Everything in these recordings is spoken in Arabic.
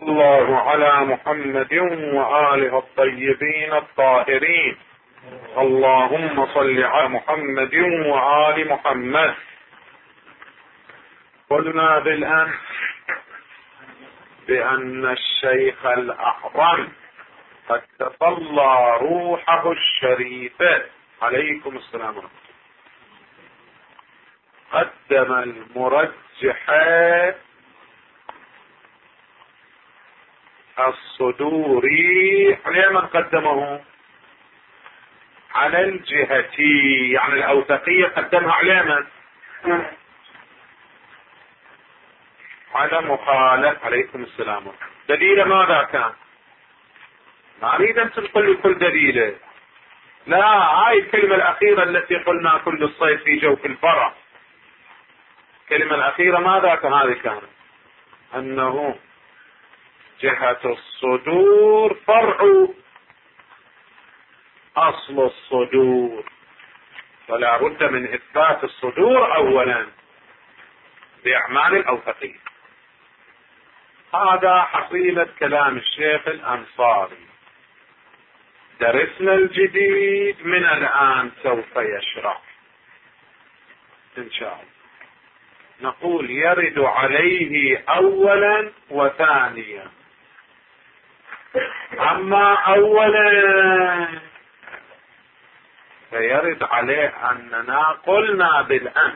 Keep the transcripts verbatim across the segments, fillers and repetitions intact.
الله على محمد وآله الطيبين الطاهرين. اللهم صل على محمد وآل محمد. قلنا بالأمس بأن الشيخ الأعظم قد تصلى روحه الشريفة عليكم السلام عليكم قدم المرجحات الصدوري على من قدمه على الجهتي، يعني الأوثقية قدمها على من؟ على مخالف عليكم السلام. دليل ماذا كان؟ ما أريد أن تقول كل دليل، لا، هاي الكلمة الأخيرة التي قلنا كل الصيف في جوف الفرح، الكلمة الأخيرة ماذا كان؟ هذه كانت أنه جهة الصدور فرع أصل الصدور، فلا بد من إثبات الصدور أولا بأعمال الأوثقية. هذا حصيلة كلام الشيخ الأنصاري. درسنا الجديد من الآن سوف يشرح إن شاء الله. نقول يرد عليه أولا وثانيا. أما أولا فيرد عليه أننا قلنا بالأمس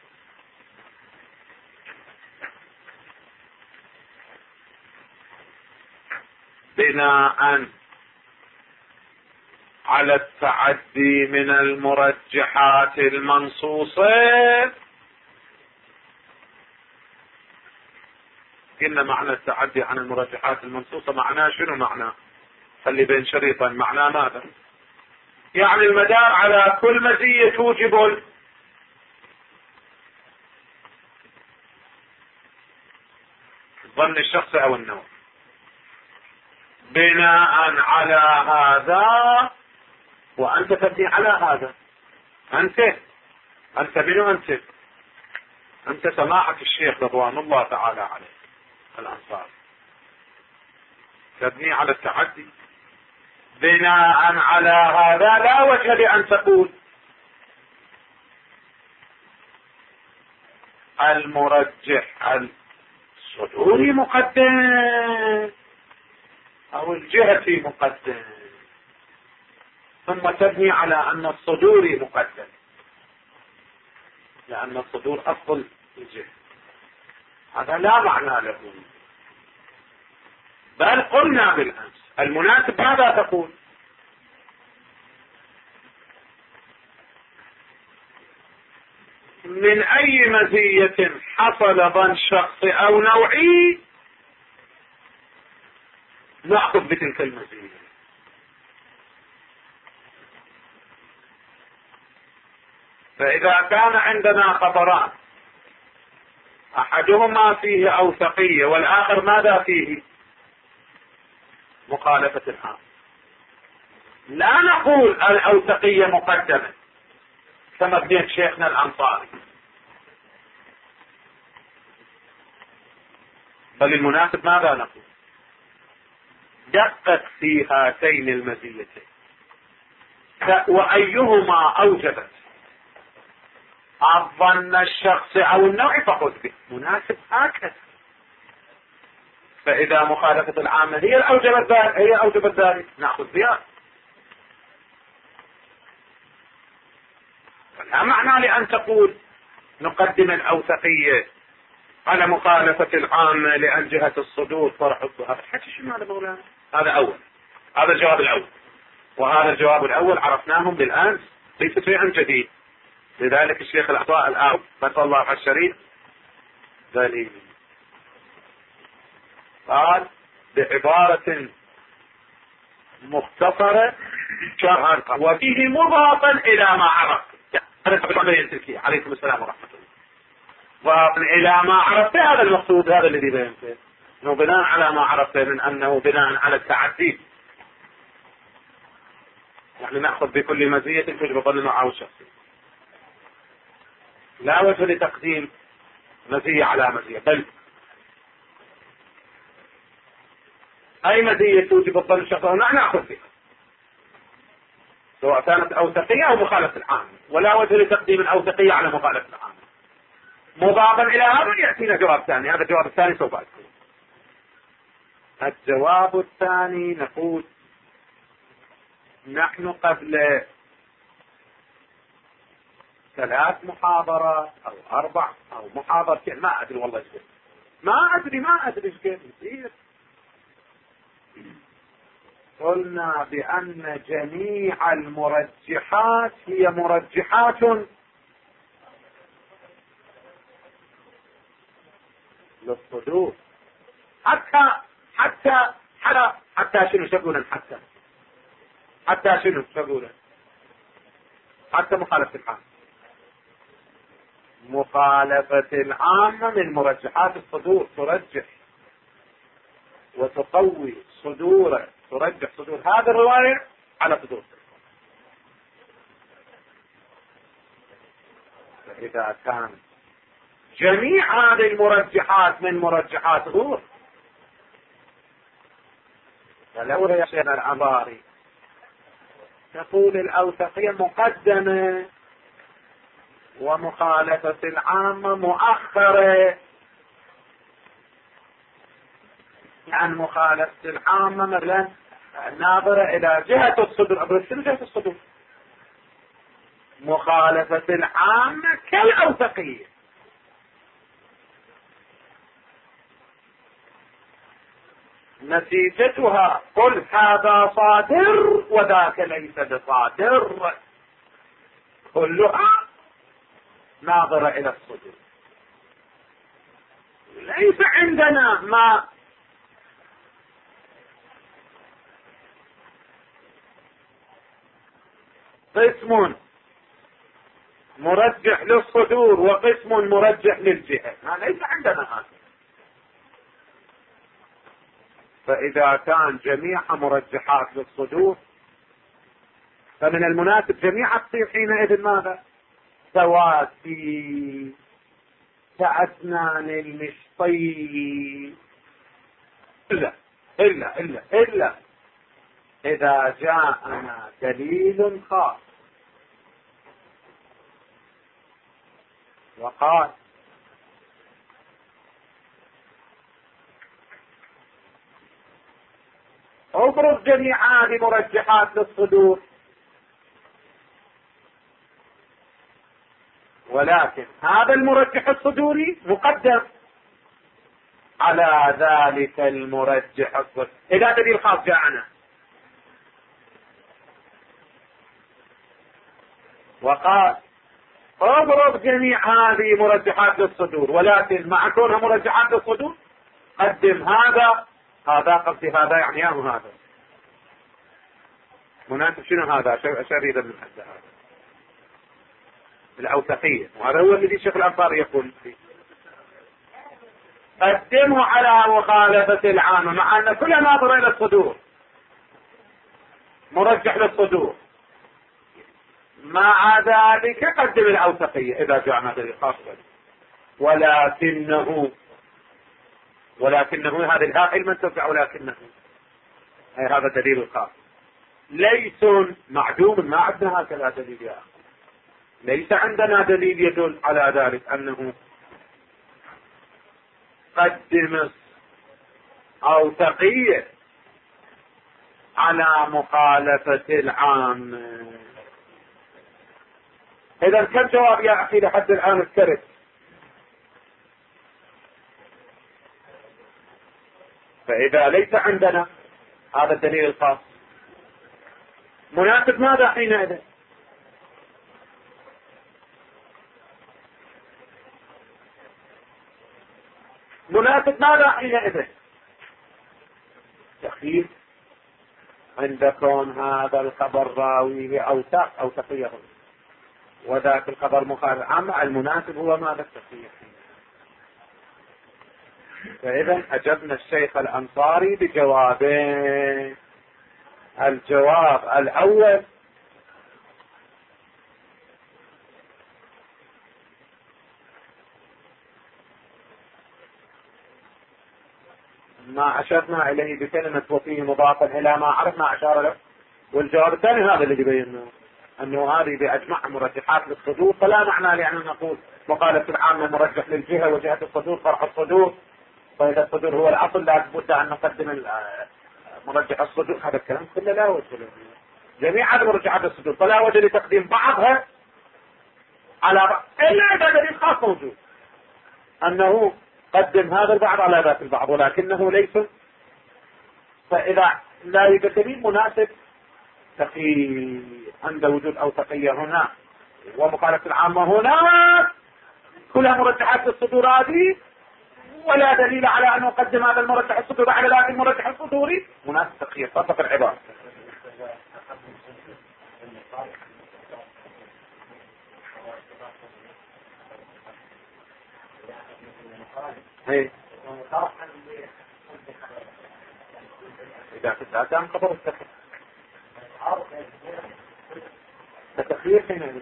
بناء على التعدي من المرجحات المنصوصة. قلنا معنى التعدي عن المرجحات المنصوصة معناه شنو؟ معناه خلي بين شريطين، معناه ماذا؟ يعني المدار على كل مزية توجب الظن الشخصي أو النوع. بناء على هذا وأنت تبني على هذا، أنت أنت منو؟ أنت أنت سماحة الشيخ رضوان الله تعالى عليه الأنصار، تبني على التعدي. بناء على هذا لا وجه لأن تقول المرجح الصدوري مقدم أو الجهتي مقدم ثم تبني على أن الصدوري مقدم، لأن الصدور أصل الجهة. هذا لا معنى له. بل قلنا بالأمس المناسب ماذا تقول؟ من أي مزية حصل ظن شخصي أو نوعي نأخذ بتلك المزية. فإذا كان عندنا خبران أحدهما فيه أوثقية والآخر ماذا فيه؟ مخالفة العام، لا نقول الأوثقية مقدمة كما بين شيخنا الأنصاري، بل المناسب ماذا نقول؟ دقق في هاتين المزيتين وأيهما أوجبت الظن الشخصي أو النوع فخذ به، مناسب هكذا. فإذا مخالفة العامة هي الأوجبت هي أوجبت ذلك نأخذ بها. لا معنى لأن تقول نقدم الأوثقية على مخالفة العامة لأن جهة الصدور فرح الظهر. حتى شو هذا مولانا؟ هذا أول، هذا الجواب الأول، وهذا الجواب الأول عرفناهم بالآن، ليس شيئا جديد. لذلك الشيخ الأعطاء الآن بس الله على الشريف دليل قال بعبارة مختصرة شرعا وفيه مضافا إلى ما عرف. عليكم السلام ورحمة الله. مضافا إلى ما عرفت، هذا المقصود، هذا الذي بينته انه بناء على ما عرفت من أنه بناء على التعدي، يعني نأخذ بكل مزية تجب ظن معه شخصي، لا وجه لتقديم مزية على مزية. بل أي مزية توجب الظن الشخصي هنا نأخذ بها، سواء كانت أوثقية أو مخالفة العام، ولا وجه لتقديم الأوثقية على مخالفة العام. مضافا إلى هذا يأتينا جواب ثاني، هذا الجواب الثاني سوف أذكره. الجواب الثاني نقول نحن قبل ثلاث محاضرات أو أربع أو محاضرتين ما أدري والله إيش ما أدري ما أدري إيش كيف يصير، قلنا بأن جميع المرجحات هي مرجحات للصدور، حتى حتى حتى حتى شنو تقولون؟ حتى حتى شنو تقولون؟ حتى مخالفة العام. مخالفة العامة من مرجحات الصدور، ترجح وتقوي صدور، ترجح صدور هذا الرواية على صدور. فإذا كان جميع هذه المرجحات من مرجحات صدور، فلو يا شيخ العباري تقول الأوثقية مقدمة ومخالفة العامة مؤخرة عن مخالفة العامة، مثلا ناظرة إلى جهة الصدور، أبرسل جهة الصدور، مخالفة العامة كالأوثقية. نتيجتها قل هذا صادر وذاك ليس بصادر، كلها ناظرة إلى الصدور. ليس عندنا ما قسم مرجح للصدور وقسم مرجح للجهة، ما ليس عندنا هذا. فإذا كان جميع مرجحات للصدور فمن المناسب جميع تصير حينئذ ماذا؟ سواسي كأسنان المشطي، إلا إلا إلا إلا إذا جاءنا دليل خاص وقال اضرب جميع هذه مرجحات للصدور، ولكن هذا المرجح الصدوري مقدم على ذلك المرجح الصدوري. إذا دليل خاص جاءنا وقال اضرب جميع هذه مرجحات للصدور، ولكن مع كونها مرجحات للصدور قدم هذا هذا قصدي هذا يعني هذا مناسب. شنو هذا؟ شريدا من هذا الأوثقية، وهذا هو الذي الشيخ الأنصاري يقول فيه قدمه على مخالفة العامة، مع أن كل ناظر إلى الصدور مرجح للصدور، مع ذلك قدم الأوثقية إذا جاءنا دليل خاص. ولكنه ولكنه هذه الهاء المنتفع، ولكنه أي هذا دليل الخاص ليس معدوم، ما عندنا هكذا دليل يا أخي، ليس عندنا دليل يدل على ذلك أنه قدم أوثقية على مخالفة العام. إذا كم جواب يا أخي لحد الآن اذكرت؟ فإذا ليس عندنا هذا الدليل الخاص مناسب ماذا حينئذ؟ مناسب ماذا حينئذ؟ تخيل عندكم هذا الخبر راويه أوثق أوثقيه وذاك الخبر مخالف، أما المناسب هو ماذا؟ التخيل. فإذا أجبنا الشيخ الأنصاري بجوابين. الجواب الأول ما أشرنا إليه بكلمة وفيه مضافا إلى ما عرفنا أشار له. والجواب الثاني هذا اللي يبينه أنه هذه بأجمع مرجحات للصدور، فلا معنى لأن نقول مقالة العامة مرجح للجهة وجهة الصدور طرح الصدور، فإذا الصدور هو الأصل لا بد أن نقدم مرجح الصدور. هذا الكلام كله لا وجه له. جميع هذه مرجحات الصدور فلا وجه لتقديم بعضها على بعض إلا إذا دليل خاص موجود أنه قدم هذا البعض على ذات البعض، ولكنه ليس. فإذا لا يوجد دليل مناسب تقي عند وجود أوثقية هنا ومقالة العامة هنا كلها مرجحات الصدور هذه، ولا دليل على أن نقدم هذا المرجح الصدوري على ذاك المرجح الصدوري، مناسب تقي فقط العبارة. هي إذا كنت كان قبل التخيير التخيير حين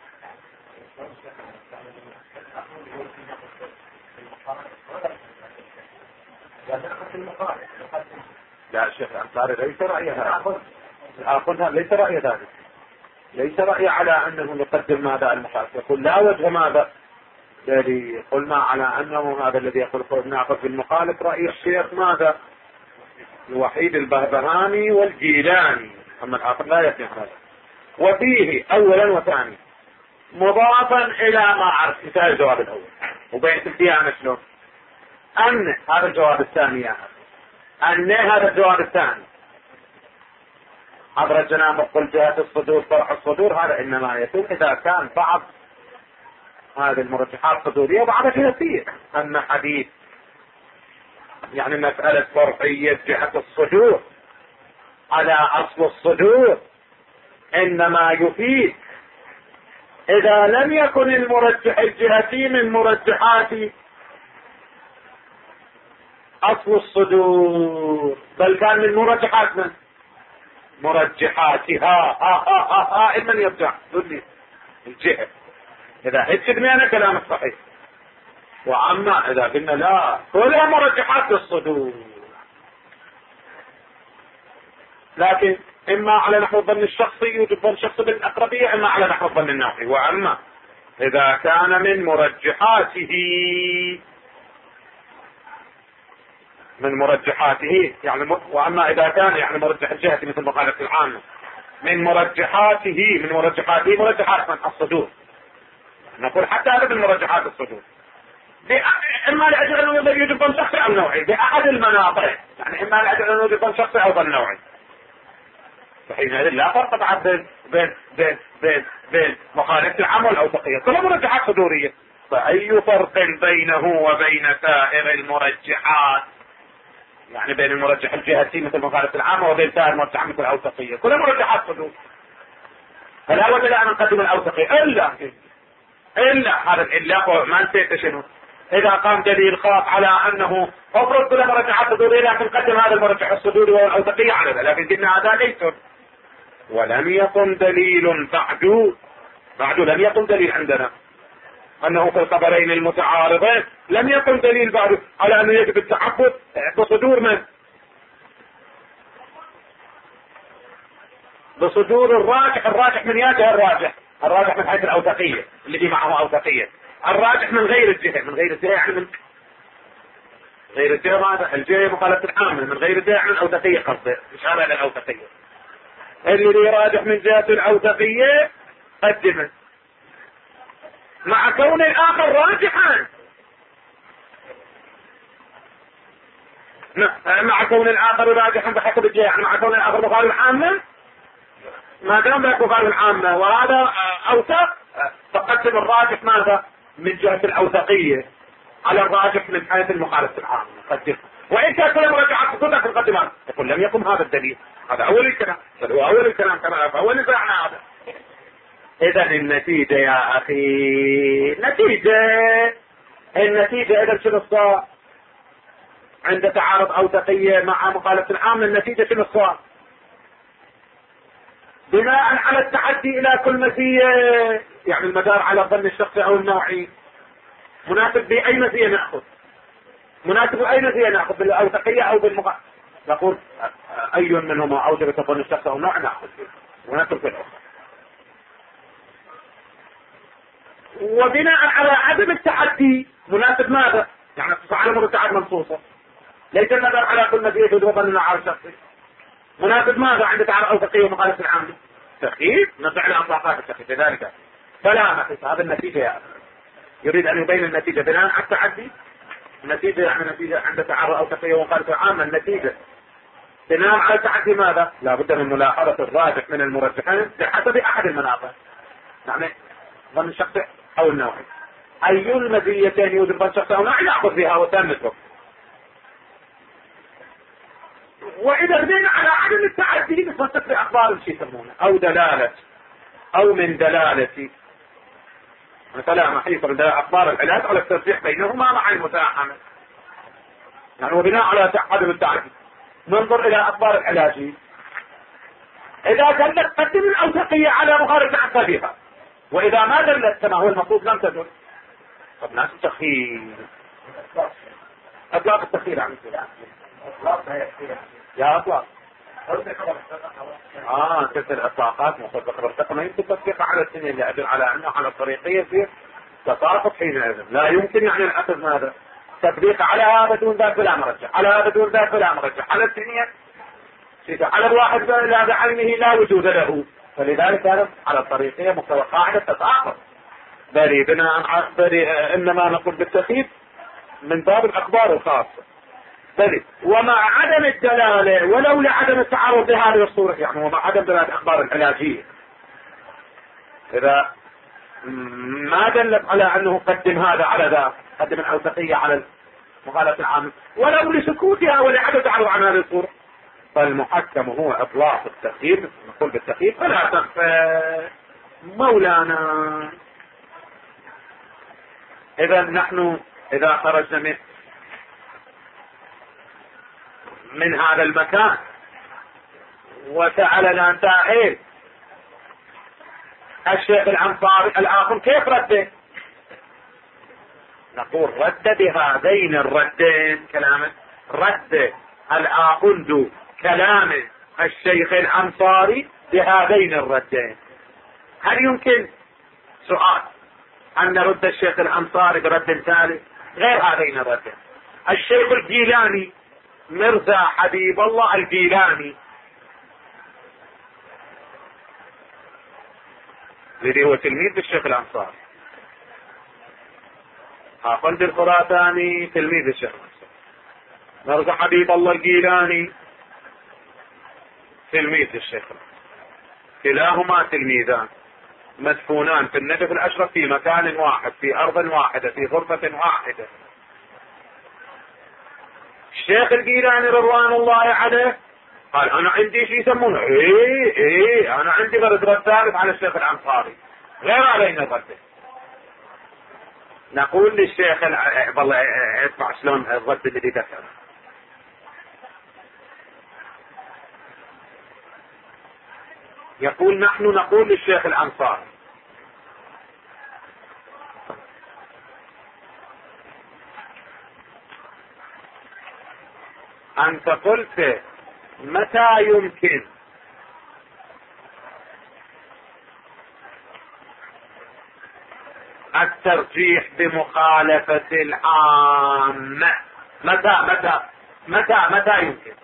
لا شيخ أنصاري ليس رأي هذا، أخذها ليس رأي ذلك، ليس رأي على أنه يقدم ماذا المخالف، يقول لا وجه ماذا الذي قلنا على أنه هذا الذي يقول ناخذ بالمخالف رأي الشيخ ماذا الوحيد البهبهاني والجيلاني، أما الآخر لا يفهم هذا. وفيه أولا وثانيا مضافا إلى ما عرف مثال الجواب الأول وبيت الديانة شنو أن هذا الجواب الثاني أن هذا الجواب الثاني حضر الجناب قل جهة الصدور طرح الصدور، هذا إنما يتم إذا كان بعض هذه المرجحات صدورية وبعضها جهتية. أن حديث يعني مسألة فرعية جهة الصدور على أصل الصدور إنما يفيد إذا لم يكن المرجح الجهتي من مرجحات أصل الصدور بل كان من مرجحات من مرجحاتها ها ها ها ها من يرجع تقول الجهة. إذا هتشدني أنا كلام الصحيح. وأما إذا قلنا لا كلها مرجحات الصدور، لكن إما على نحو الظن الشخصي يوجد ظن شخصي بالأقربية، إما على نحو الظن النافي. وأما إذا كان من مرجحاته من مرجحاته يعني وأما إذا كان يعني مرجح الجهة مثل مقالة العامة من مرجحاته من مرجحاته مرجحات من الصدور، نقول حتى هذا من مرجحات الصدور إما لأجل أنه يوجد ظن شخصي أو نوعي بأحد المناطق، يعني إما لأجل أنه يوجد ظن شخصي أو ظن نوعي. فحينئذ لا فرق طبعا بين بين بين بين بين مخالفة العام والأوثقية كلها مرجحات صدورية. فأي فرق بينه وبين سائر المرجحات يعني بين المرجح الجهتي مثل مخالفة العامة وبين سائر المرجحات مثل الأوثقية كلها مرجحات صدور. فلا وجد أن نقدم الأوثقية إلا إلا هذا الإلا ما نسيت شنو إذا قام دليل خاص على أنه أفرض كل مرجحات صدورية لكن قدم هذا المرجح الصدوري والأوثقية على ذلك، لكن قلنا هذا ليس ولم يكن دليل بعد بعد لم يكن دليل عندنا أنه في الخبرين المتعارضين لم يكن دليل بعد على أنه يجب التعبد بصدور من بصدور الراجح. الراجح من ياته الراجح الراجح من حيث الأوثقية الذي معه أوثقية، الراجح من غير الجهة من غير الجهة يعني من غير الجهة ماذا الجهة مخالفة العامة من غير الجهة عن الأوثقية قصده مش هذا الأوثقية اللي راجح من جهة الأوثقية قدمه مع كون الآخر راجحا مع كون الآخر راجحا بحسب الجهة يعني مع كون الآخر مخالف العامة ما دام ذاك مخالف العامة وهذا أوثق فقدم الراجح ماذا من جهة الأوثقية على الراجح من حيث المخالفة العامة قدم. وإن كان كل مرجعات صدورك تقدم يقول لم يكن هذا الدليل. هذا أول الكلام هو أول الكلام كما فأول الفعنا هذا. إذا النتيجة يا أخي نتيجة النتيجة إذا شنو الصواب عند تعارض أوثقية مع مخالفة العامة النتيجة شنو الصواب بناء على التحدي إلى كل مزية يعني المدار على الظن الشخصي أو النوعي مناسب بأي مزية نأخذ مناسب أين فيها نأخذ بالأوثقية أو بالمقا نقول أي منهما أوجب تكون الشخص أو نوع نأخذ فيه ونترك الأخرى. وبناء على عدم التعدي مناسب ماذا؟ يعني على مرتعد منصوصة ليس النظر على كل مزيد وظننا على شخصي. مناسب ماذا عند تعالى أوثقية ومخالفة العامل؟ تخييف نضع على أطلاقات التخييف لذلك فلا نقص هذا النتيجة يا أخي. يريد أن يبين النتيجة بناء على التعدي. النتيجة يعني نتيجة عند تعرض أوثقية ومخالفة العامة. النتيجة بناء على التعدي ماذا؟ لا بد من ملاحظة الراجح من المرجحين بحسب أحد المناطق يعني ظن الشخص أو النوعي. أي المزيتين يوجد ظن الشخص أو نوعي نأخذ بها وتنترك. وإذا بدينا على عدم التعدي نفسر بأخبار الشيء يسمونه أو دلالة أو من دلالة مثلا ما حيصل أخبار العلاج على الترجيح بينهما مع المتاحمة يعني وبناء على عدم التعدي ننظر إلى أخبار العلاج إذا كانت تقدم الأوثقية على مخالفة عقابها وإذا ما دلت كما هو المفروض لم تدل. طب ناس التخيل أطلاق التخيل عن كده يا أطلاق آه تلك الإطلاقات مصدقة بالتقى ما يمكن تطبيقها على السنة اللي أدل على أنه على الطريقية في تطابق حينئذ لا يمكن يعني الأخذ ماذا تطبيق على هذا دون ذاك بلا مرجع على هذا دون ذاك بلا مرجع على السنية على الواحد لا بعلمه لا وجود له. فلذلك هذا على الطريقية مستوى قاعدة تتعاقب بل بناء بل إنما نقول بالتخييف من باب الأخبار الخاصة بل ومع عدم الدلالة ولو لعدم التعرض لهذه الصورة يعني ومع عدم دلالة الأخبار العلاجية إذا ما دلت على أنه قدم هذا على ذا قدم الأوثقية على المخالفة العامة ولو لسكوتها ولعدم تعرض عن هذه الصورة فالمحكم هو إطلاق التخييف نقول بالتخييف فلا تخفى مولانا. إذا نحن إذا خرجنا من من هذا المكان وسألنا أنت إيه الشيخ الأنصاري الآخر كيف رده؟ نقول رد بهذين الردين كلامه رد الآخر كلام الشيخ الأنصاري بهذين الردين. هل يمكن سؤال أن نرد الشيخ الأنصاري برد ثالث غير هذين الردين؟ الشيخ الجيلاني مرزا حبيب الله الجيلاني الذي هو تلميذ الشيخ الأنصاري أخوند الخراساني تلميذ الشيخ الأنصاري مرزا حبيب الله الجيلاني تلميذ الشيخ كلاهما تلميذان مدفونان في النجف الأشرف في مكان واحد في أرض واحدة في غرفة واحدة. الشيخ الجيلاني رضوان الله عليه قال أنا عندي شيء يسمونه إيه إيه أنا عندي غرض رد ثالث على الشيخ الأنصاري غير علينا الرد. نقول للشيخ والله اسمع شلون الرد الذي ذكره يقول نحن نقول للشيخ الأنصاري أنت قلت متى يمكن الترجيح بمخالفة العامة متى متى متى متى يمكن؟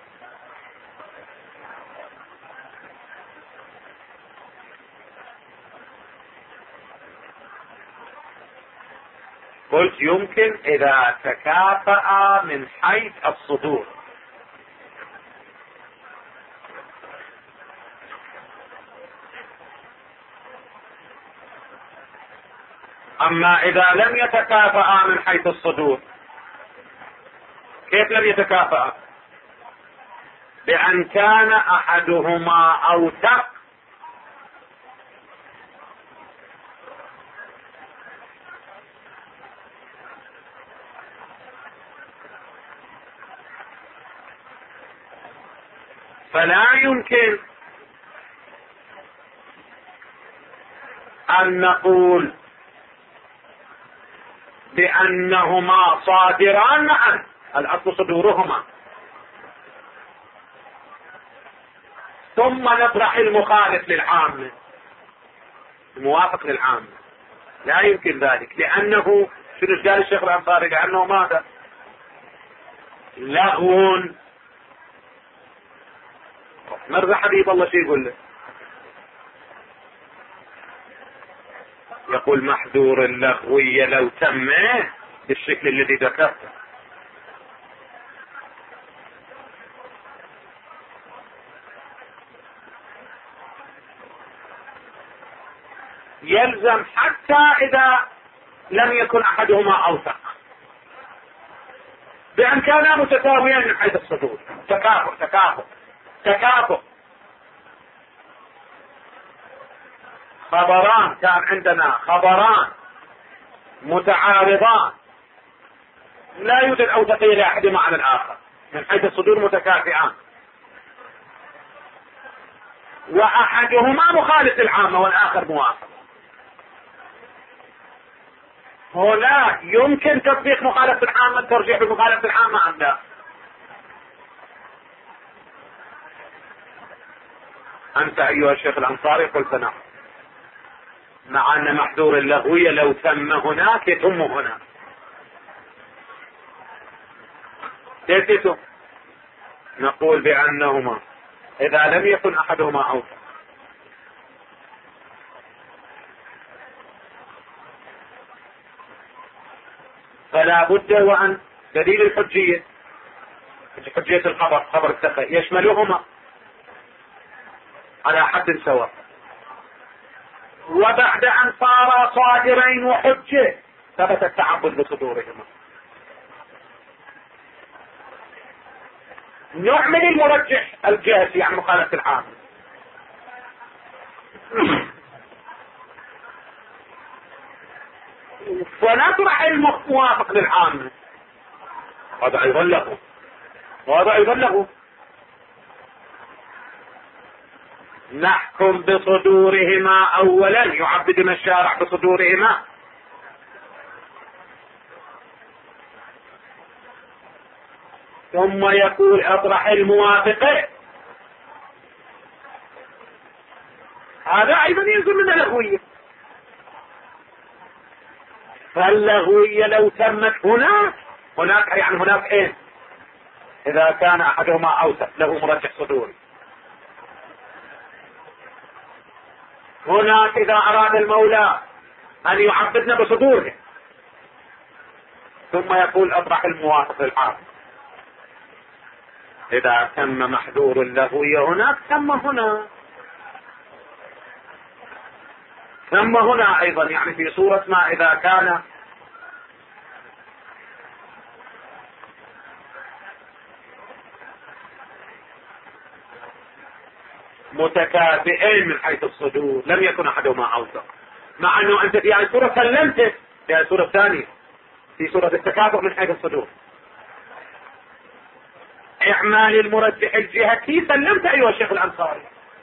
قلت يمكن إذا تكافأ من حيث الصدور. أما إذا لم يتكافأ من حيث الصدور كيف لم يتكافأ؟ بأن كان أحدهما أوثق فلا يمكن أن نقول بأنهما صادران معا الأصل صدورهما، ثم نطرح المخالف للعامة الموافق للعامة. لا يمكن ذلك، لأنه شنو قال الشيخ الأنصاري؟ لأنه ماذا؟ لغو. مرضى حبيب الله شو يقول له؟ يقول محذور اللغوية لو تم بالشكل الذي ذكرته. يلزم حتى إذا لم يكن أحدهما أوثق، بأن كانا متساويين من حيث الصدور، تكافؤ تكافؤ تكافؤ. خبران، كان عندنا خبران متعارضان لا يوجد أوثقية لأحدهما على الآخر من حيث الصدور، متكافئان، وأحدهما مخالف للعامة والآخر موافق. هنا يمكن تطبيق مخالفة العامة، الترجيح بمخالفة العامة أم لا؟ أنت أيها الشيخ الأنصاري قلت نعم، مع أن محذور اللغوية لو تم هناك يتم هنا. كيف نقول بأنهما إذا لم يكن أحدهما أوثق فلا بد وأن دليل الحجية، حجية الخبر، خبر الثقة، يشملهما على حد سواء. وبعد أن صار صادرين وحجة ثبت التعبد بصدورهما. نعمل المرجح الجاسي عن مخالفة العام، ونطرح الموافق للعام. هذا أيضا له، وهذا أيضا له. نحكم بصدورهما أولا، يعبدنا الشارع بصدورهما، ثم يقول اطرح الموافقة. هذا أيضا ينزل من اللغوية. فاللغوية لو تمت هناك هناك يعني هناك ايه؟ إذا كان أحدهما أوثق له مرجح صدوري. هناك إذا أراد المولى أن يعبدنا بصدوره ثم يقول اطرح الموافق للعام. إذا تم محذور اللغوية هناك تم هنا، تم هنا أيضا، يعني في صورة ما إذا كان متكافئين من حيث الصدور لم يكن أحدهما أوثق، مع أنه أنت في هذه الصورة سلمت، في هذه الصورة الثانية في صورة التكافؤ من حيث الصدور، إعمال المرجح الجهتي سلمت أيها الشيخ الأنصاري.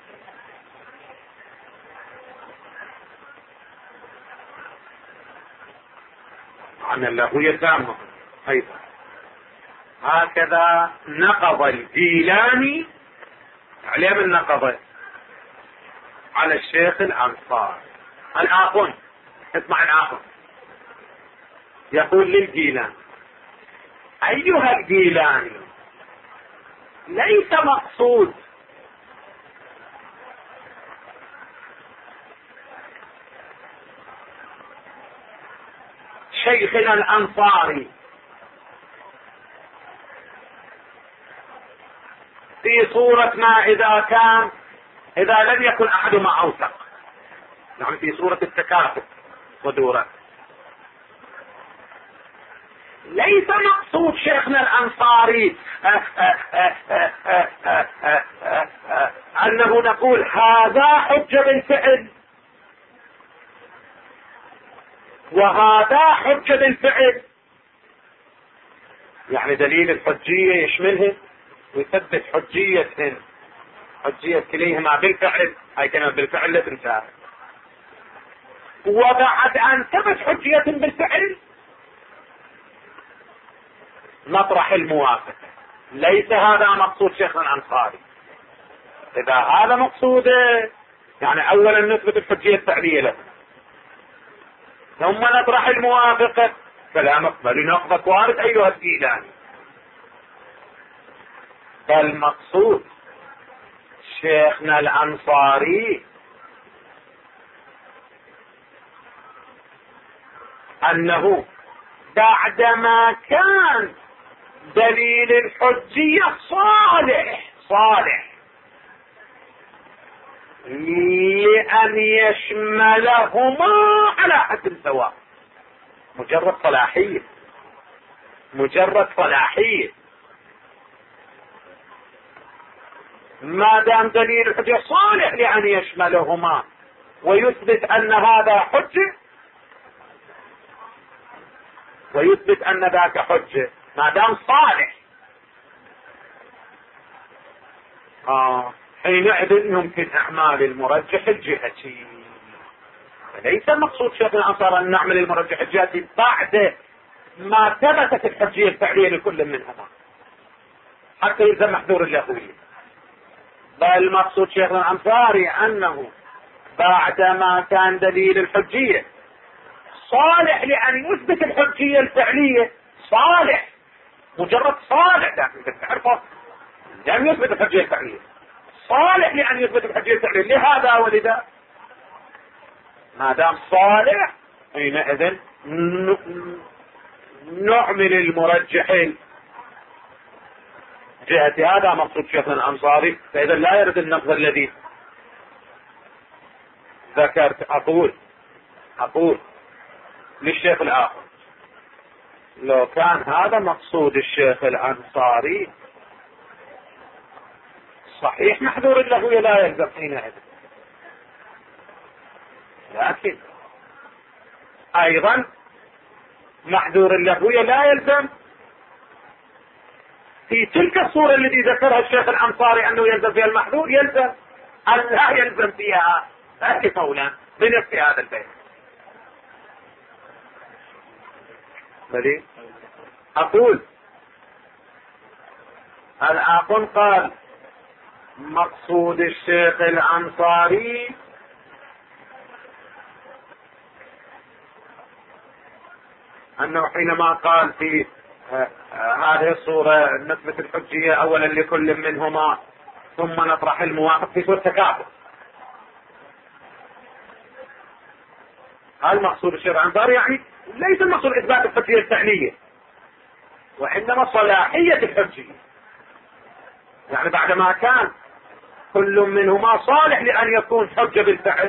عن اللغوية تامة أيضا. هكذا نقض الجيلاني عليه من نقضه على الشيخ الأنصاري. الآخر اسمع، الآخر يقول للجيلاني: أيها الجيلاني، ليس مقصود شيخنا الأنصاري في صورة ما إذا كان إذا لم يكن أحدهما أوثق، يعني في صورة التكافؤ صدورا. ليس مقصود شيخنا الأنصاري أنه نقول هذا حجة بالفعل وهذا حجة بالفعل، يعني دليل الحجية يشملهم ويثبت حجية حجية كليهما بالفعل، هاي كلمة بالفعل لا تنساها. وبعد أن ثبت حجية بالفعل مطرح الموافقة. ليس هذا مقصود شيخنا الأنصاري. إذا هذا مقصوده يعني أولا نثبت الحجية الفعلية له، ثم نطرح الموافقة، فلا مقبل نقضة وارد أيها الجيلاني. فالمقصود شيخنا الأنصاري أنه بعدما كان دليل الحجية صالح صالح لأن يشملهما على حد سواء، مجرد صلاحية، مجرد صلاحية، ما دام دليل الحجة صالح لأن يشملهما ويثبت أن هذا حجة ويثبت أن ذاك حجة، ما دام صالح آه حينئذ يمكن أعمال المرجح الجهتي. ليس المقصود شيخ الأنصار أن نعمل المرجح الجهتي بعد ما ثبتت الحجية الفعلية لكل منهما حتى يلزم محذور اللغوية، بل المقصود شيخ الأنصاري أنه بعدما كان دليل الحجية صالح لأن يثبت الحجية الفعلية، صالح مجرد صالح، لكن تعرفه لم يثبت الحجية الفعلية، صالح لأن يثبت الحجية الفعلية لهذا ولذا. ما دام صالح حينئذ نعمل المرجحين جهة هذا مقصود شيخنا الأنصاري. فإذا لا يرد النقض الذي ذكرت. أقول أقول للشيخ الآخر لو كان هذا مقصود الشيخ الأنصاري صحيح محذور اللغوية لا يلزم حينئذ، لكن أيضا محذور اللغوية لا يلزم في تلك الصورة التي ذكرها الشيخ الأنصاري أنه يلزم فيها المحذور، يلزم أن لا يلزم فيها هذه قولا بنفس هذا البيت. بلي أقول الآخر قال مقصود الشيخ الأنصاري أنه حينما قال في هذه الصورة نثبت الحجية أولا لكل منهما ثم نطرح الموافق في صورة تكافؤ، هذا مقصود الشيخ الأنصاري، يعني ليس المقصود إثبات الحجية الفعلية وإنما صلاحية الحجية، يعني بعدما كان كل منهما صالح لأن يكون حجة بالفعل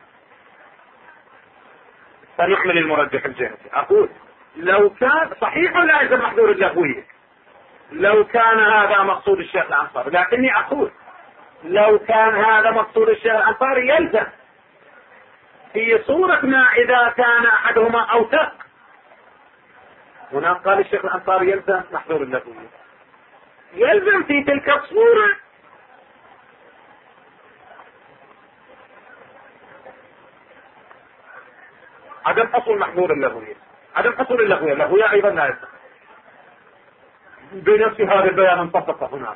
فنحمل المرجح الجهتي. أقول لو كان صحيح لا يلزم محذور اللغوية لو كان هذا مقصود الشيخ الأنصاري، لكني أقول لو كان هذا مقصود الشيخ الأنصاري يلزم في صورة ما إذا كان أحدهما أوثق. هنا قال الشيخ الأنصاري يلزم محذور اللغوية، يلزم في تلك الصورة عدم حصول محذور اللغوية، عدم حصول اللغوية، اللغوية أيضا لا يلزم بنفس هذا البيان انطبق هناك.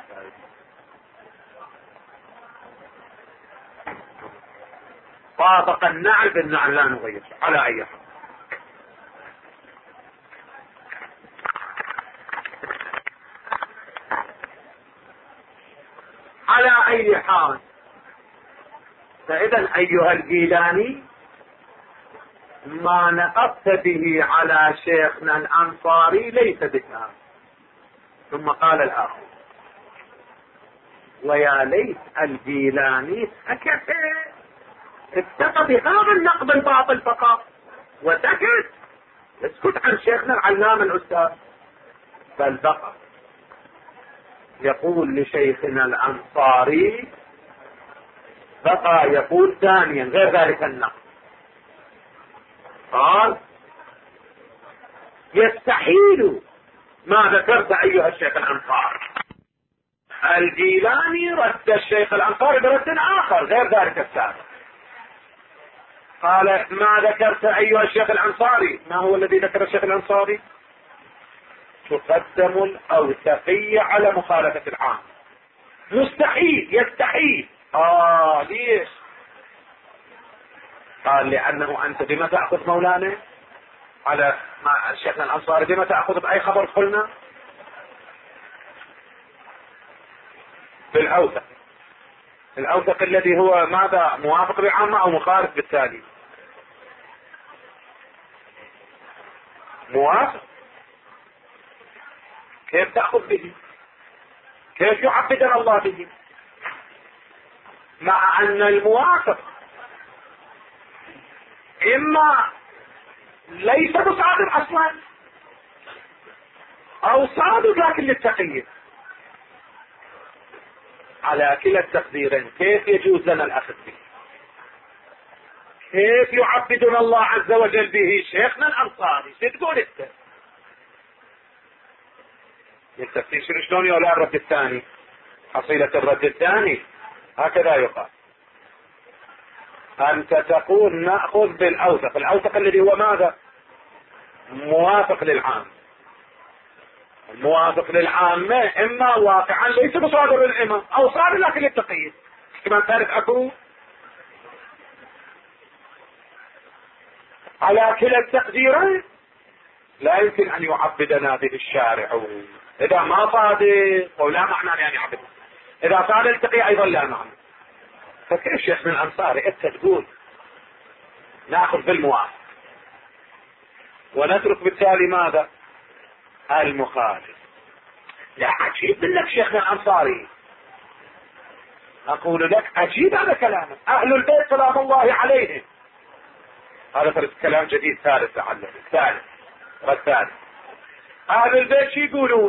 طابق النعل بالنعل لا نغير على أي حال. على أي حال فإذا أيها الجيلاني ما نقضت به على شيخنا الأنصاري ليس بكلام. ثم قال الآخر ويا ليت الجيلاني سكت، اكتفى بهذا النقد الباطل فقط وسكت، اسكت عن شيخنا العلامة الأستاذ، بل بقى يقول لشيخنا الأنصاري، بقى يقول ثانيا غير ذلك النقد، قال يستحيل ما ذكرت أيها الشيخ الأنصاري. الجيلاني رد الشيخ الأنصاري برد آخر غير ذلك السابق، قال ما ذكرت أيها الشيخ الأنصاري. ما هو الذي ذكر الشيخ الأنصاري؟ تقدم الأوثقية على مخالفة العام. مستحيل، يستحيل. آه ليش؟ قال لأنه أنت بما تأخذ مولانا على مع شيخنا الأنصاري، بما تأخذ بأي خبر قلنا؟ بالأوثق. الأوثق الذي هو ماذا؟ موافق للعامة أو مخالف بالتالي؟ موافق. كيف تأخذ به؟ كيف يعبدنا الله به؟ مع أن الموافق إما ليس بصادر أصلا أو صادر لكن للتقييد. على كلا التقديرين كيف يجوز لنا الأخذ به؟ كيف يعبدنا الله عز وجل به شيخنا الأنصاري؟ شو تقول انت؟ التفسير شلون يقول الرد الثاني؟ حصيلة الرد الثاني هكذا يقال. أنت تقول نأخذ بالأوثق، الأوثق الذي هو ماذا؟ موافق للعام. الموافق للعامة إما واقعا ليس بصادر الإمام أو صادر لكن للتقييد. كما تعرف أكو على كلا التقديرين لا يمكن أن يعبدنا به الشارع. إذا ما صادق ولا معنى يعني يعبد، إذا صادق التقي أيضا لا معنى. فكيف شيخنا الأنصاري أنت تقول نأخذ بالموافق ونترك بالتالي ماذا؟ المخالف. لا عجيب منك شيخنا الأنصاري، أقول لك عجيب هذا كلامك. أهل البيت سلام الله عليهم، هذا فرد كلام جديد ثالث لعله ثالث والثالث. أهل البيت شو يقولون؟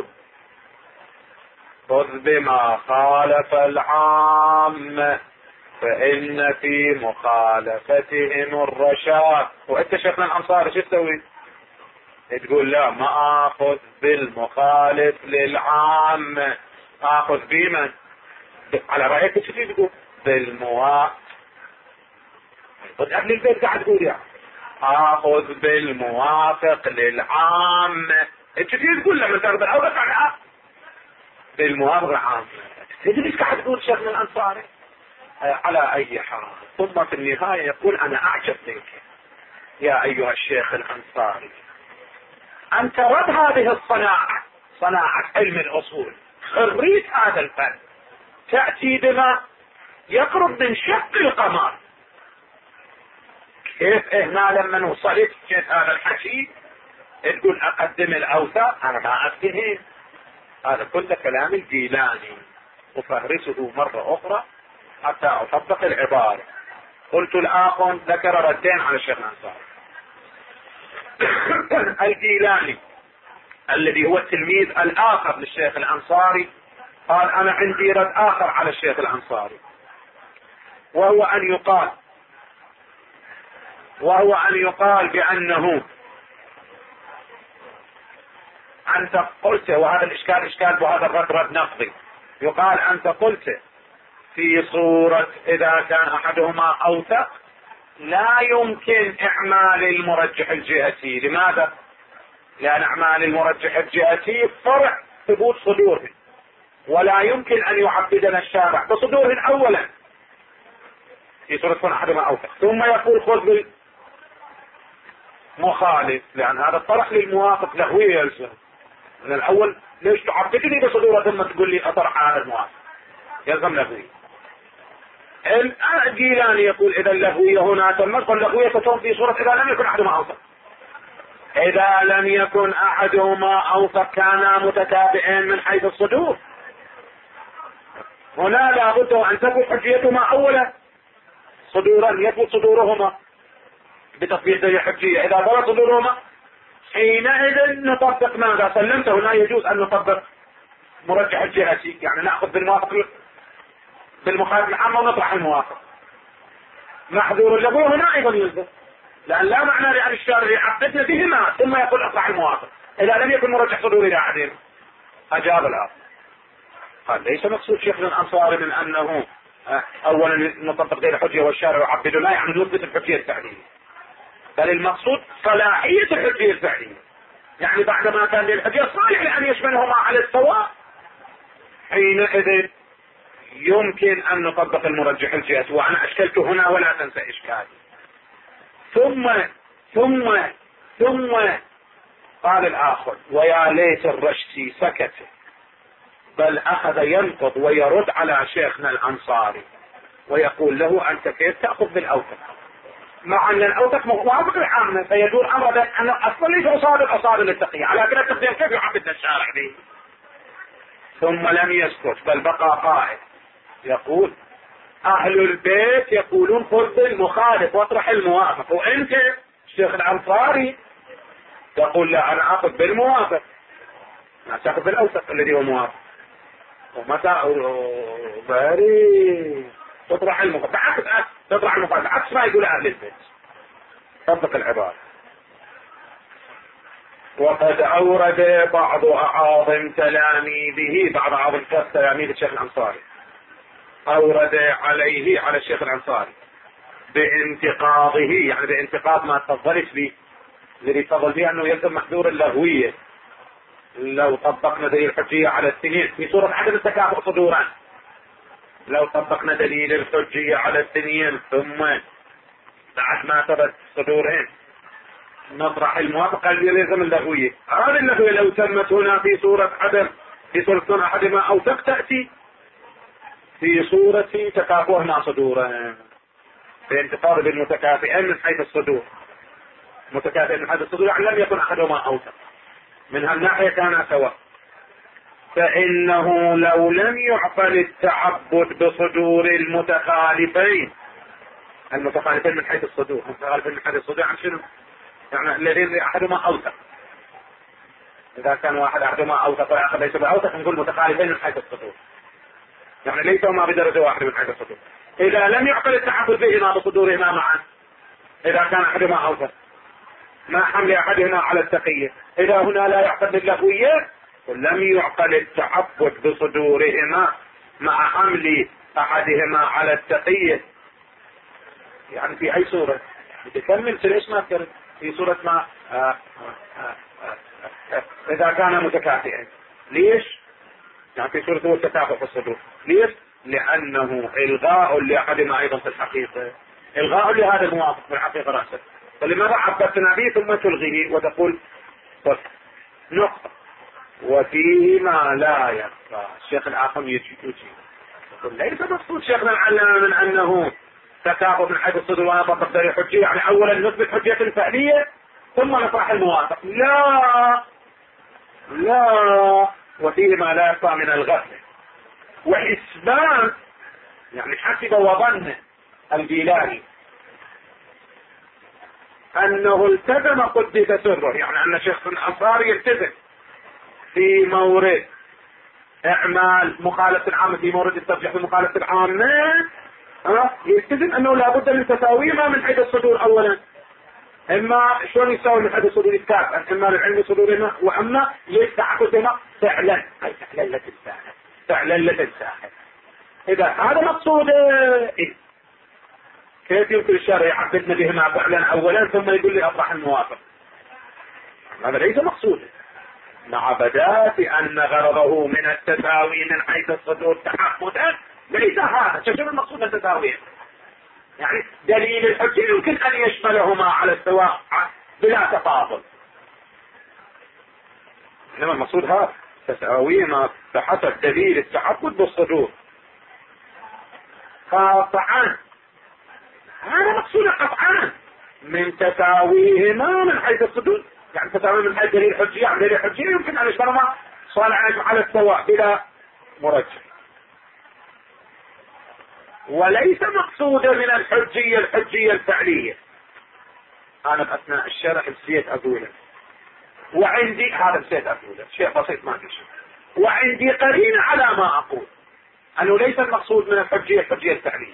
خذ بما خالف العام فإن في مخالفتهم الرشاد. وأنت شيخنا الأنصاري شو تسوي؟ تقول لا ما اخذ بالمخالف للعام، اخذ بمن؟ على رايك شو تقول؟ بالموافق. اهل البيت قاعد تقول يعني اخذ بالموافق للعام. انت شو تقول لما تاخذ الاوثق على بالموافق العام؟ تدري ايش قاعد تقول شيخنا الانصاري؟ على اي حال ثم في النهايه يقول انا اعجب منك يا ايها الشيخ الانصاري، أنت رد هذه الصناعة، صناعة علم الأصول، خريج هذا الفن، تأتي بما يقرب من شق القمر. كيف هنا لما وصلت كيف هذا الحكي تقول أقدم الأوثق؟ أنا ما أفتهم. هذا كله كلام الجيلاني، أفهرسه مرة أخرى حتى أطبق العبارة. قلت الآخر ذكر ردين على الشيخ الأنصاري. الجيلاني الذي هو التلميذ الآخر للشيخ الأنصاري قال أنا عندي رد آخر على الشيخ الأنصاري، وهو أن يقال وهو أن يقال بأنه أنت قلت، وهذا الإشكال إشكال وهذا الرد رد نقضي، يقال أنت قلت في صورة إذا كان أحدهما أوثق لا يمكن إعمال المرجح الجهتي. لماذا؟ لأن أعمال المرجح الجهتي فرع ثبوت صدوره، ولا يمكن أن يعبدنا الشارع بصدوره أولا في صورة كون أحدهما أوثق ثم يقول خذ بالمخالف، لأن هذا الطرح للموافق لهوية يلزم من الأول. ليش تعبدني بصدوره ثم تقول لي أطرح هذا الموافق؟ يلزم لهوية. الجيلاني يقول إذا اللهوية هنا تمت، واللهوية تتم في صورة إذا لم يكن أحدهما أوثق. إذا لم يكن أحدهما أوثق كانا متتابعين من حيث الصدور. هنا لابد أن تكون حجيتهما أولا صدورا يثبت صدورهما بتثبيت الحجية. إذا ثبت صدورهما حينئذ نطبق ماذا سلمت. هنا يجوز أن نطبق مرجح الجهتي، يعني نأخذ بالموافق بالمخالف العام ونطرح الموافق. محذور اللغو هنا أيضا يلزم، لأن لا معنى لأن الشارع يعقدنا بهما ثم يقول أطرح الموافق إذا لم يكن مرجح صدور إلى أحدهم. أجاب الآخر قال ليس مقصود شيخنا الأنصاري من أنه أولا نطبق غير الحجية والشارع يعبد، لا يعني نثبت الحجية الفعلية، بل المقصود صلاحية الحجية الفعلية. يعني بعدما كان للحجية صالح لأن يشملهما على السواء، حينئذ يمكن أن نطبق المرجح الجهة. وأنا أشكلت هنا ولا تنسى إشكالي. ثم ثم ثم قال الآخر: ويا ليت الرشدي سكت، بل أخذ ينقض ويرد على شيخنا الأنصاري ويقول له: أنت كيف تأخذ بالأوثق؟ مع أن الأوثق موافق العامة، فيدور أمر بين أنه أصلا ليس أصابع أصابع للتقية، على كده التقديم كيف يعبد الشارع به؟ ثم لم يسكت، بل بقى قائل يقول: أهل البيت يقولون خذ بالمخالف واطرح الموافق، وأنت الشيخ الأنصاري تقول: لا، أنا أخذ بالموافق، ما تأخذ بالأوثق الذي هو موافق. ومتى باري تطرح المخالف، بعكس تطرح المخالف، عكس ما يقول أهل البيت. طبق العبارة. وقد أورد بعض أعاظم تلاميذه، بعض أعاظم تلاميذ الشيخ الأنصاري، أورد عليه على الشيخ الأنصاري بانتقاضه، يعني بانتقاض ما تفضلت به، الذي تفضل به أنه يلزم محذور اللهوية لو طبقنا دليل الحجية على السنين في صورة عدم التكافؤ صدورا. لو طبقنا دليل الحجية على السنين ثم بعد ما ثبت صدورهم نطرح الموافقة اللي يلزم اللغوية. هذه اللغوية لو تمت هنا في صورة عدم، في صورة أحدهما أو تأتي في صورة تكافؤهما صدورا، بانتقاض بالمتكافئين من حيث الصدور، متكافئين من حيث الصدور يعني لم يكن أحدهما أوثق، من هالناحية كان سواء. فإنه لو لم يعقل التعبد بصدور المتخالفين، المتخالفين من حيث الصدور، المتخالفين من حيث الصدور عن شنو؟ يعني الذين أحدهما أوثق. إذا كان واحد أحدهما أوثق والآخر ليس بأوثق نقول متخالفين من حيث الصدور، يعني ليس هما بدرجة واحدة من حيث الصدور. إذا لم يعقل التعبد بهما بصدورهما معا، إذا كان أحدهما أوثق ما حمل أحدهما على التقية، إذا هنا لا يعقل اللغوية ولم يعقل التعبد بصدورهما مع حمل أحدهما على التقية، يعني في أي صورة بتكمل ليش ما تكرر في صورة ما آه آه آه آه إذا كان متكافئا. ليش؟ يعني في صورة هو التكافؤ في الصدور. ليش؟ لأنه إلغاء لأحدهما أيضا في الحقيقة، إلغاء لهذا الموافق في الحقيقة رأسا. فلماذا عبدتنا به ثم تلغيه وتقول نقطة وفيه ما لا يخفى؟ الشيخ الآخر يجي يقول ليس مقصود شيخنا العلامة من أنه تكافؤ من حيث الصدور ونطبق دليل الحجية، يعني أولا نثبت حجية فعلية ثم نطرح الموافق. لا لا، وفيه ما لا يخفى من الغفلة وإثبات، يعني حسب وظن الجيلاني أنه التزم قدس سره، يعني أن شيخ الأنصاري يلتزم في مورد إعمال مخالفة العامة، في مورد الترجيح في مخالفة العامة، ها يلتزم أنه لابد من تساويهما من حيث الصدور. أولا إما شلون يساوي من حيث الصدور الكافة، إما للعلم صدورهما وأما للتعبدهما فعلا، أي فعلا لا تنساها، فعلا لا تنساها. إذا هذا مقصود إيه؟ كيف يمكن الشارع يعبدنا بهما فعلا أولا ثم يقول لي أطرح الموافق؟ هذا ليس مقصود، مع بدات أن غرضه من التساوي من حيث الصدور تعبدا ليس هذا. شو المقصود من التساوي؟ يعني دليل الحجة يمكن أن يشملهما على السواء بلا تفاضل، إنما المقصود هذا تساويهما بحسب دليل التعبد بالصدور قطعا. هذا مقصود قطعا من تساويهما من حيث الصدور، يعني تساوي من حيث دليل الحجية، يعني دليل الحجية يمكن أن يشملهما صالحا على السواء بلا مرجح. وليس مقصودا من الحجية الحجية الفعلية. أنا بأثناء الشرح نسيت أقوله، وعندي هذا نسيت أقوله شيء بسيط ما في شيء، وعندي قرينة على ما أقول أنه ليس المقصود من الحجية الحجية الفعلية،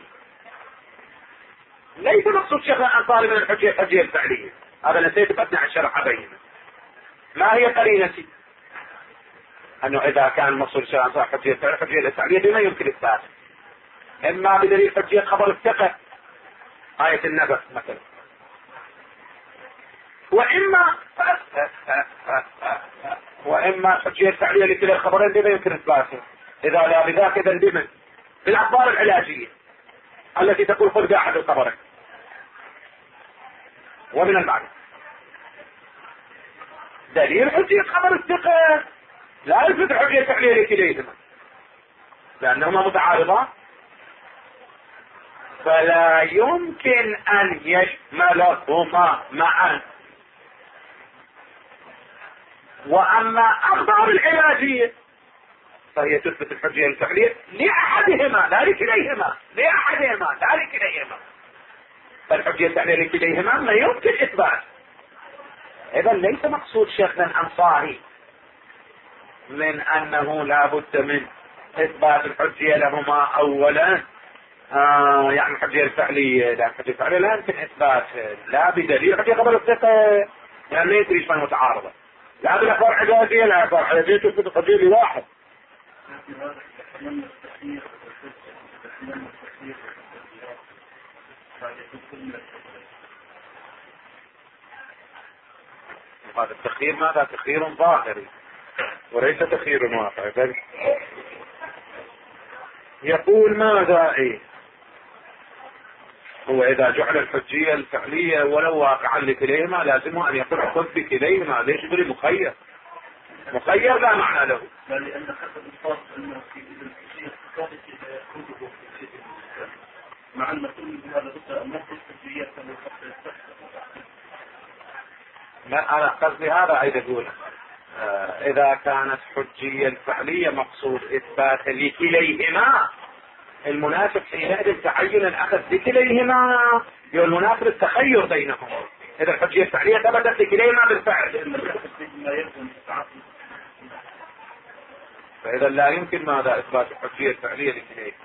ليس مقصود شيخ الأنصاري من الحجية الحجية الفعلية. هذا نسيت بأثناء الشرح أبينه. ما هي قرينتي؟ أنه إذا كان مقصود الشيخ الأنصاري الحجية الحجية الفعلية بما يمكن إثباته، إما بدليل حجية خبر الثقة آية النبأ مثلا، وإما وإما الحجية الفعلية لكلا الخبرين بما يمكن إثباته. إذا لا بذاك إذا بمن؟ بالأخبار العلاجية التي تقول خذ بأحد الخبرين. ومن المعنى دليل حجية خبر الثقة لا يثبت الحجية الفعلية لكليهما لأنهما متعارضان، فلا يمكن أن يشملهما معا. وأما أخبار العلاجية فهي تثبت الحجية الفعلية لأحدهما لا لكليهما، لأحدهما لا لكليهما، فالحجية الفعلية لكليهما ما يمكن إثبات. إذا ليس مقصود شيخنا الأنصاري من أنه لا بد من إثبات الحجية لهما أولا، آه يعني الحجية الفعلية، لا الحجية الفعلية لا يمكن إثبات لا بدليل حجية خبر الثقة يعني لا يدري شلون متعارضة، لا بالأخبار العلاجية لا أخبار علاجية تثبت الحجية لواحد. هذا التخيير ماذا؟ تخيير ظاهري وليس تخيير واقعي. بل يقول ماذا ايه هو إذا جعل الحجية الفعلية ولو واقعا لكليهما لازمه أن يقول خذ بكليهما. ليش يقول مخير؟ مخير لا معنى له. لأن حسب الصوت أنه في الحجية الثابتة يأخذه في مع أن كل هذا بد أن نفس الحجية لا أنا قصدي هذا أيضا يقول آه إذا كانت حجية الفعلية مقصود إثبات لكليهما المناسب حينئذ تعين الأخذ بكليهما، يقول المناسب التخير بينهم. إذا الحجية الفعلية ثبتت لكليهما بالفعل فإذا لا يمكن ماذا إثبات الحجية الفعلية لكليهما.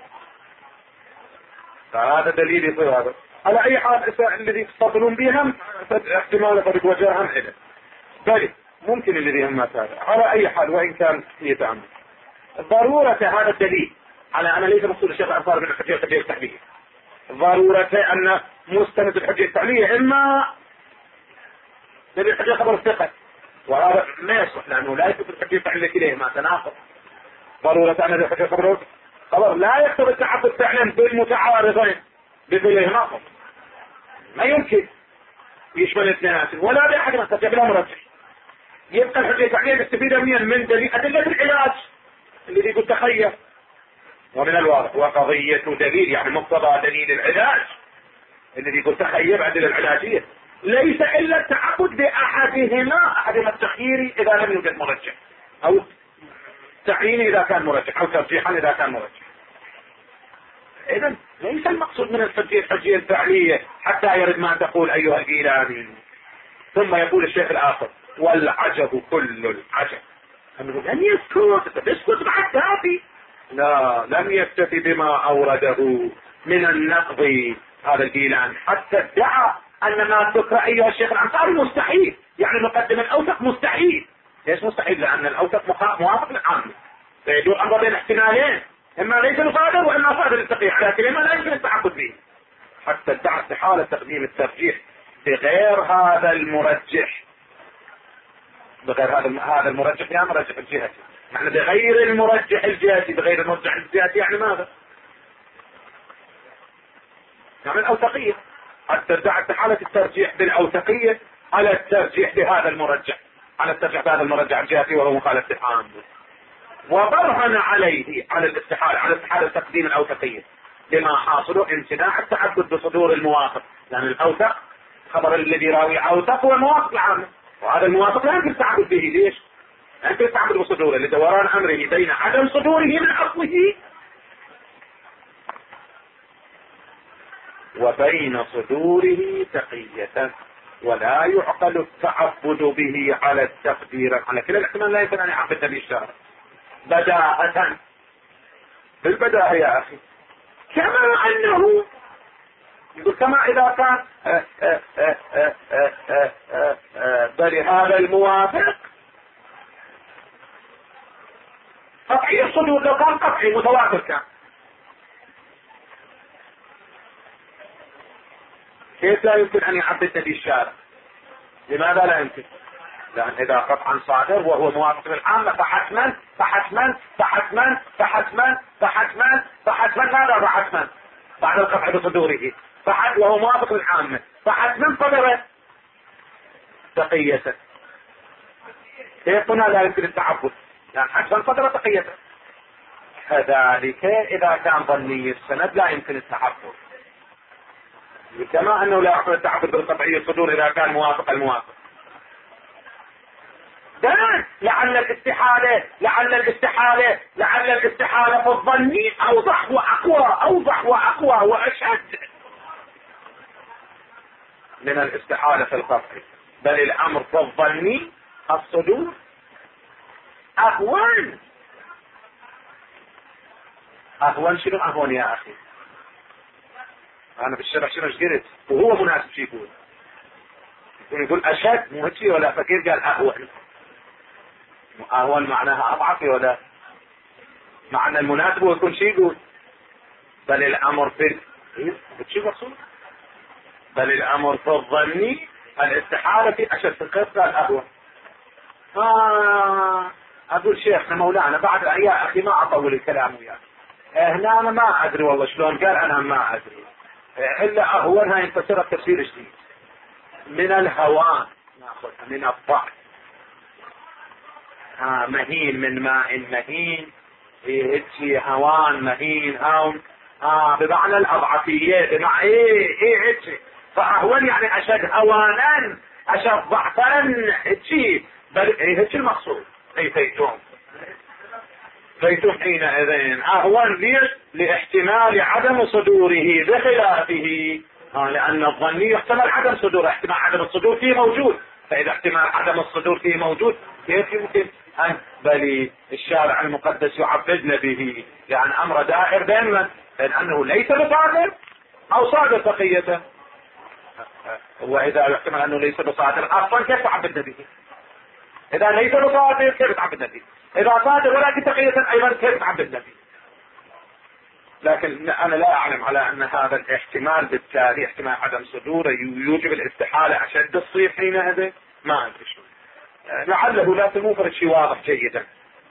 فهذا دليل يصير هذا. على أي حال الذي تفضلون بهم احتمال قد وجههم إليه بل ممكن الذي هم هذا على أي حال وإن كان يتعمل. ضرورة هذا الدليل على أن ليس مقصود الشيخ الأنصاري من الحجية الفعلية التحليلية، ضرورة أن مستند الحجية الفعلية إما دليل الحجية خبر الثقة وهذا ما يصح لأنه لا يثبت الحجية الفعلية كليهما تناقض. ضرورة أن الحجية خبر خبر لا يقتضي التعبد فعلا بالمتعارضين بكليهما ما يمكن يشمل الاثنين ولا بأحد ما تتبع لا مرجح. يبقى الحجية الفعلية تستفيد من من دليل أدلة العلاج الذي يقول تخير. ومن الواضح وقضية دليل يعني مقتضى دليل العلاج الذي يقول تخير أدلة العلاجية ليس إلا التعبد بأحدهما، أحدهما التخيير إذا لم يوجد مرجح أو تعيين إذا كان مرجح أو ترجيحا إذا كان مرجح. إذن ليس المقصود من الحجية الحجية الفعلية حتى يرد ما تقول أيها الجيلاني. ثم يقول الشيخ الآخر والعجب كل العجب أنه لم يسكت تسكت بعد ذاتي لا لم يكتفي بما أورده من النقض هذا الجيلان حتى ادعى أن ما ذكر أيها الشيخ الأنصاري مستحيل، يعني مقدم الأوثق مستحيل. ليش مستحيل؟ لأن الأوثق موافق للعام فيدور أمر بين احتمالين إما ليس مصادر وإما صادر التقييم على كلمة لا يمكن التعبد به حتى ادعى استحالة تقديم الترجيح بغير هذا المرجح بغير هذا هذا المرجح يعني مرجح الجهة يعني بغير المرجح الجهة بغير المرجح الجهة يعني ماذا؟ يعني الأوثقية حتى ادعى استحالة الترجيح بالأوثقية على الترجيح بهذا المرجح على الترجيح بهذا المرجح الجهة وهو مخالف الحام وبرهن عليه على الاستحالة على استحالة تقديم الأوثقية بما حاصله امتناع التعبد بصدور الموافق لأن يعني الأوثق خبر الذي راوي أوثق هو الموافق العام وهذا الموافق لا يمكن التعبد به. ليش؟ لا يمكن التعبد بصدوره لدوران أمره بين عدم صدوره من أصله وبين صدوره تقية ولا يعقل التعبد به على التقدير على كلا الاحتمال لا يمكن أن يعبد بالشارع بداءة بالبداءة يا أخي كما أنه يقول كما إذا كان بل هذا الموافق قطعي الصدور لو كان قطعي متواتر كان كيف لا يمكن أن يعبد بالشارع لماذا لا يمكن؟ لأن إذا قطعا صادر وهو موافق للعامة فحتما فحتما فحتما فحتما فحتما فحتما ماذا فحتما بعد القطع بصدوره فحت وهو موافق للعامة فحتما صدر تقيته. كيف هنا لا يمكن التعبد؟ لأن حتما صدر تقيته. كذلك إذا كان ظني السند لا يمكن التعبد، كما أنه لا يمكن التعبد بالقطعي الصدور إذا كان موافق الموافق. ده لعل الاستحالة لعل الاستحالة لعل الاستحالة في الظني أوضح وأقوى أوضح وأقوى وأشد من الاستحالة في القطعي، بل الأمر في الظني الصدور أهون. أهون شنو أهون يا أخي؟ أنا بالشرح شنو قلت وهو مناسب شي يقول يقول أشد مو هيك ولا فكير قال أهون. أهون معناها أضعف ولا معنى المناسب ويكون شي يقول بل الأمر في شو مقصود بل الأمر في الظني الاستحالة في أشد في القياس قال أهون. آه أقول شيخنا مولانا بعد يا أخي ما أطول الكلام وياك هنا أنا ما أدري والله شلون قال أنا ما أدري إلا أهون هاي انفسرت تفسير جديد من الهوان ناخذها من الضعف. ها مهين من ماء مهين هيك هوان مهين هون اه بمعنى الاضعفيه بمعنى ايه ايه هيك فاهون يعني اشد هوانا اشد ضعفا هيك بل هيك المقصود. اي فيتم فيتم حينئذ اهون ليش؟ لاحتمال عدم صدوره بخلافه آه لان الظني يحتمل عدم صدور احتمال عدم الصدور فيه موجود فاذا احتمال عدم الصدور فيه موجود كيف يمكن أن بل الشارع المقدس يعبدنا به يعني أمر دائر بين من بين أنه ليس بصادر أو صادر تقيته. وإذا يحتمل أنه ليس بصادر أصلا كيف تعبدنا به؟ إذا ليس بصادر كيف تعبدنا به؟ إذا صادر ولكن تقية أيضا كيف تعبدنا به؟ لكن أنا لا أعلم على أن هذا الاحتمال بالتالي احتمال عدم صدوره يوجب الاستحالة أشد الصيف حينئذ ما أدري شو لعله لا تموفر شيء واضح جيدا.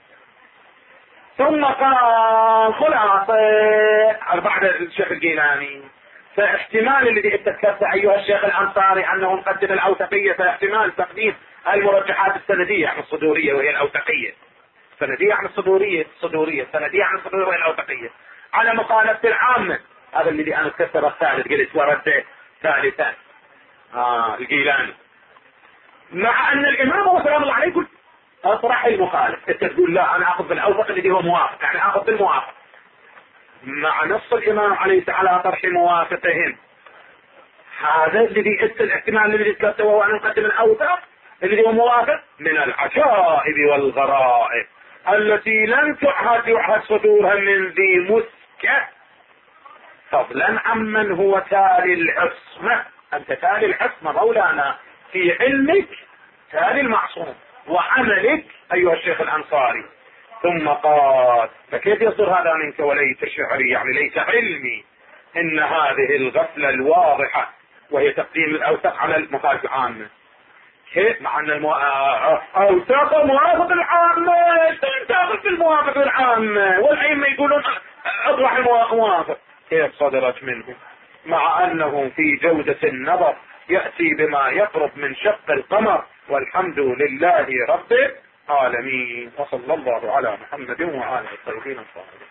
ثم قال خلاصة بعد الشيخ الجيلاني فاحتمال الذي اتذكرت أيها الشيخ الأنصاري أنه مقدم الأوثقية فاحتمال تقديم المرجحات السندية عن الصدورية وهي الأوثقية السندية عن الصدورية الصدورية السندية عن الصدورية وهي الأوثقية على مخالفة العامة. هذا الذي أنا كسر الثالث قلت ورد ثالثا آه الجيلاني مع ان الامام هو سلام الله عليه يقول اطرح المخالف انت تقول لا انا اخذ بالاوثق الذي هو موافق يعني اخذ بالموافق مع نص الامام عليه على طرح موافقهم. هذا الذي اتى الاحتمال الذي ذكرته وهو ان نقدم الاوثق الذي هو موافق من العجائب والغرائب التي لم تعهد يعهد صدورها من ذي مسكه فضلا عمن هو تالي العصمه. انت تالي العصمه مولانا في علمك تالي المعصوم وعملك أيها الشيخ الأنصاري. ثم قال فكيف يصدر هذا منك وليس شعري يعني ليس علمي إن هذه الغفلة الواضحة وهي تقديم الأوثق على المخالف العامة كيف مع أن الأوثق موافق العامة تنتقل في الموافق العامة والأئمة يقولون أطرح الموافق كيف صدرت منه مع أنه في جودة النظر يأتي بما يقرب من شق القمر والحمد لله رب العالمين وصلى الله على محمد وعلى آله الطيبين الطاهرين.